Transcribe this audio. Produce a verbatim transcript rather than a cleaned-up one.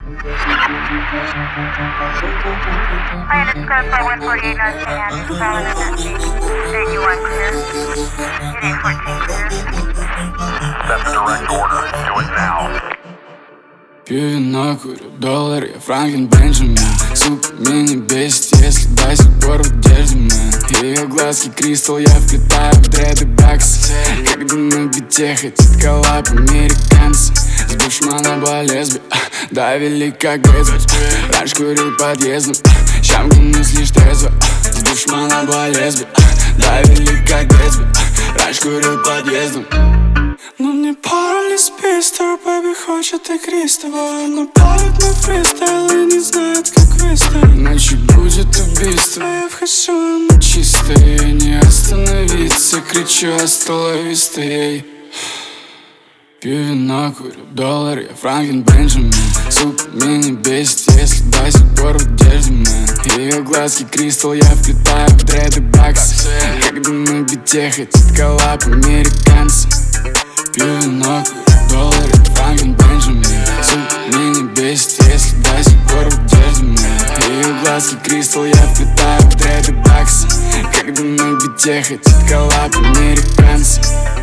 I understand by one forty-eight North Saint Anne's, silent at that station. State you one clear. Unit fourteen clear. That's a direct order. Do it now. Пью вино, курю доллар, я Франклин Бенджамин. Сука, меня бесит, если до сих пор в одежде, мэн. Ее глазки кристалл, я вплетаю в дреды бакс. Когда на бите хотят коллаб американцы. С бушмана была лесби, давили как Гэтсби. Раньше курил подъездом, щам гонюсь лишь трезво. С бушмана была лесби, давили как Гэтсби. Раньше курил подъездом. Но мне пара лишь пистер, бэби хочет игристого. Но палит мой фристайл и не знает, как выстоять. Ночью будет убийство, я вхожу, она чистая. Не остановиться, кричу, остановись ей. Пью вино, курю доллар, я Франклин Бенджамин. Сука, меня бесит, если до сих пор в одежде, мэн. Ее глазки кристалл, я вплетаю в дреды бакс. Когда на бите хотят коллаб американцы. Пью вино, курю доллар, я Франклин Бенджамин. Сука, меня бесит, если до сих пор в одежде, мэн. Ее глазки кристалл, я вплетаю в дреды бакс. Когда на бите хотят коллаб американцы.